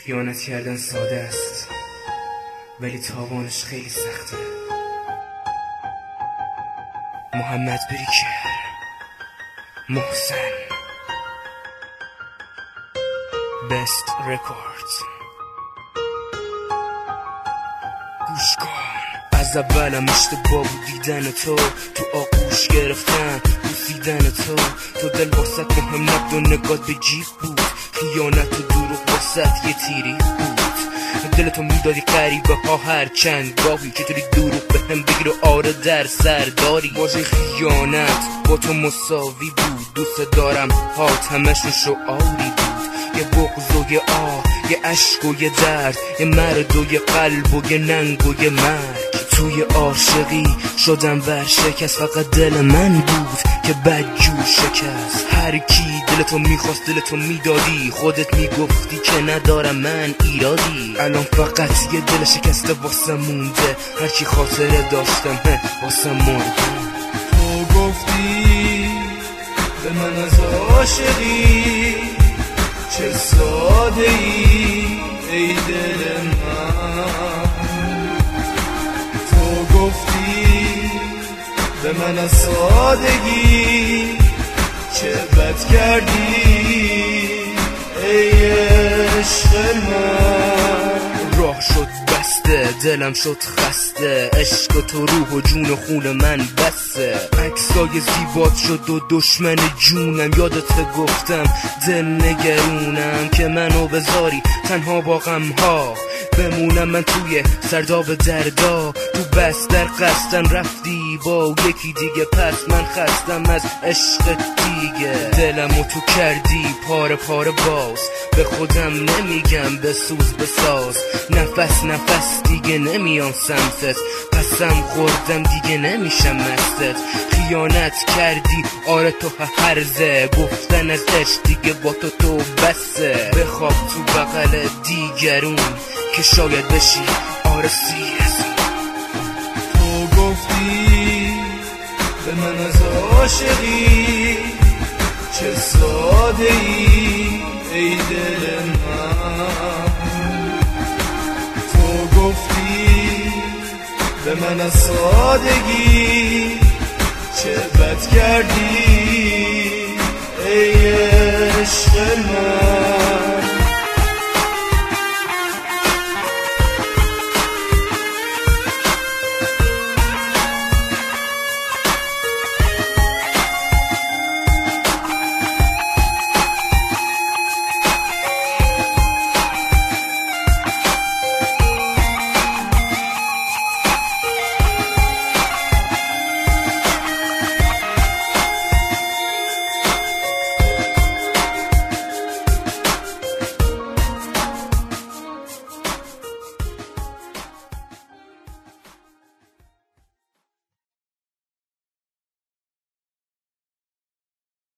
خیانت کردن ساده است ولی تاوانش خیلی سخته. محمد بریکر، محسن، بست رکوردز. گوش کن، از اولم اشتباه بود دیدن تو آغوش گرفتن بوسیدن تو دل واسط مهم نبود و نگات به جیب بود. خیانت و دروغ واسط یه تیری بود. دلتو میدادی غریبه ها هر چند گاهی چطوری دروغ به هم بگیر و آره در سر داری. واژه خیانت با تو مساوی بود. دوست دارم هات همشون شعاری بود. یه بغض و یه آه، یه عشق و یه درد، یه مرد و یه قلب و یه ننگ و یه مرگ. توی عاشقی شدم ورشکست، فقط دل من بود که بدجور شکست. هر کی دلتو میخواست دلتو میدادی، خودت میگفتی که ندارم من ایرادی. الان فقط یه دل شکسته واسه مونده، هرچی خاطره داشتم واسه مرده. تو گفتی به من از عاشقی چه ساده ای دل من. تو گفتی به من از سادگی چه بد کردی ای عشق من. راه شد بسته، دلم شد خسته، عشق تو روح و جون و خون من بسته. عکسای زیبات شد و دشمن جونم، یادت گفتم دل نگرونم که منو بذاری تنها با غمها بمونم. من توی سرداب دردا تو بستر قصدن رفتی با یکی دیگه، پس من خستم از عشق دیگه. دلمو تو کردی پاره پاره باز، به خودم نمیگم بسوز بساز. نفس دیگه نمیام سمتت، قسم خوردم دیگه نمیشم مستت. خیانت کردی آره تو هرزه، گفتن از عشق دیگه با تو بسه. بخواب تو بغل دیگرون که شاید بشی آرسی از تو گفتی به من از عاشقی چه ساده ای دل من. تو گفتی به من از سادگی چه بد کردی ای عشق من.